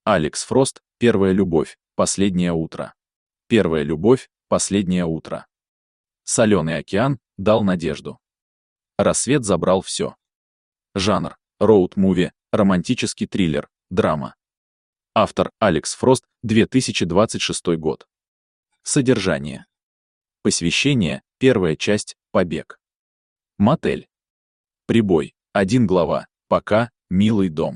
Алекс Фрост, «Первая любовь, последнее утро». Первая любовь, последнее утро. Соленый океан дал надежду. Рассвет забрал все. Жанр: роуд-муви, романтический триллер, драма. Автор: Алекс Фрост, 2026 год. Содержание. Посвящение, первая часть, побег. Мотель. Прибой, 1 глава, пока, милый дом.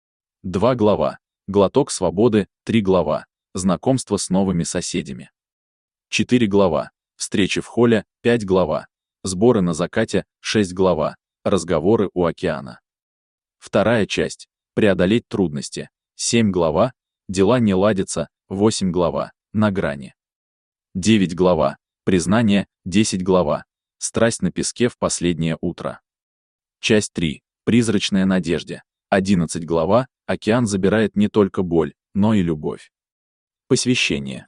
2 глава, глоток свободы, 3 глава, знакомство с новыми соседями. 4 глава, встречи в холле, 5 глава, сборы на закате, 6 глава, разговоры у океана. Вторая часть, преодолеть трудности, 7 глава, дела не ладятся, 8 глава, на грани. 9 глава, признание, 10 глава, страсть на песке в последнее утро. Часть 3, призрачная надежда, 11 глава, океан забирает не только боль, но и любовь. Посвящение.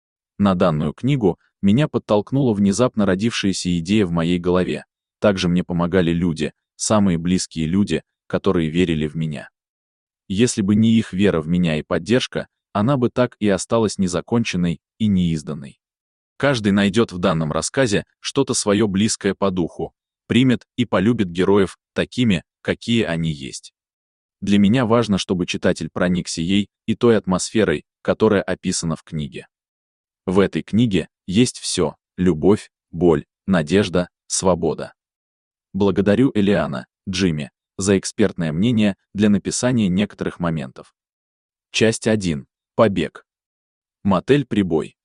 На данную книгу меня подтолкнула внезапно родившаяся идея в моей голове. Также мне помогали люди, самые близкие люди, которые верили в меня. Если бы не их вера в меня и поддержка, она бы так и осталась незаконченной и неизданной. Каждый найдет в данном рассказе что-то свое близкое по духу, примет и полюбит героев такими, какие они есть. Для меня важно, чтобы читатель проникся ей и той атмосферой, которая описана в книге. В этой книге есть все: любовь, боль, надежда, свобода. Благодарю Элиана, Джимми, за экспертное мнение для написания некоторых моментов. Часть 1. Побег. Мотель «Прибой».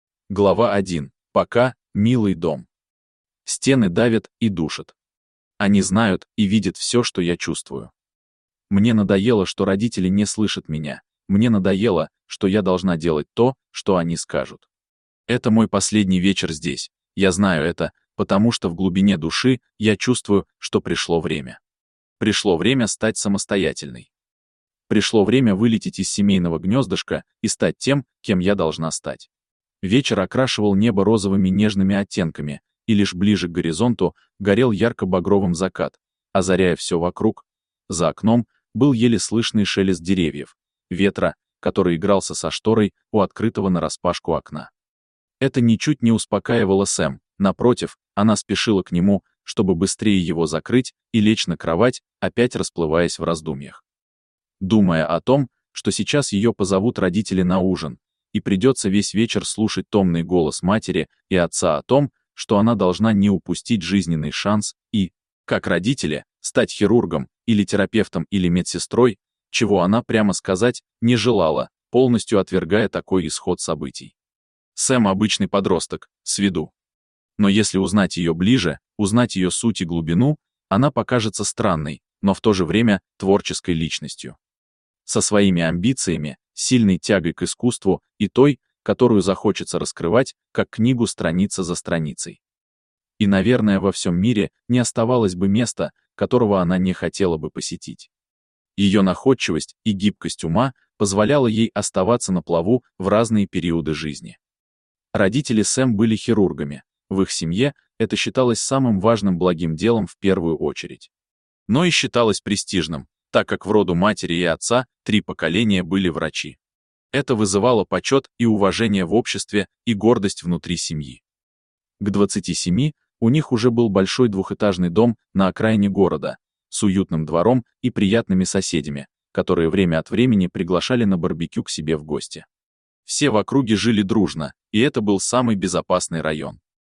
Глава 1. Пока, милый дом. Стены давят и душат. Они знают и видят все, что я чувствую. Мне надоело, что родители не слышат меня. Мне надоело, что я должна делать то, что они скажут. Это мой последний вечер здесь. Я знаю это, потому что в глубине души я чувствую, что пришло время. Пришло время стать самостоятельной. Пришло время вылететь из семейного гнездышка и стать тем, кем я должна стать. Вечер окрашивал небо розовыми нежными оттенками, и лишь ближе к горизонту горел ярко-багровым закат, озаряя все вокруг. За окном был еле слышный шелест деревьев, ветра, который игрался со шторой у открытого нараспашку окна. Это ничуть не успокаивало Сэм, напротив, она спешила к нему, чтобы быстрее его закрыть и лечь на кровать, опять расплываясь в раздумьях. Думая о том, что сейчас ее позовут родители на ужин, и придется весь вечер слушать томный голос матери и отца о том, что она должна не упустить жизненный шанс и, как родители, стать хирургом или терапевтом или медсестрой, чего она, прямо сказать, не желала, полностью отвергая такой исход событий. Сэм обычный подросток, с виду. Но если узнать ее ближе, узнать ее суть и глубину, она покажется странной, но в то же время творческой личностью. Со своими амбициями, сильной тягой к искусству и той, которую захочется раскрывать, как книгу страница за страницей. И, наверное, во всем мире не оставалось бы места, которого она не хотела бы посетить. Ее находчивость и гибкость ума позволяла ей оставаться на плаву в разные периоды жизни. Родители Сэм были хирургами, в их семье это считалось самым важным благим делом в первую очередь. Но и считалось престижным, так как в роду матери и отца 3 поколения были врачи. Это вызывало почет и уважение в обществе и гордость внутри семьи. К 27 у них уже был большой двухэтажный дом на окраине города, с уютным двором и приятными соседями, которые время от времени приглашали на барбекю к себе в гости. Все в округе жили дружно, и это был самый безопасный район.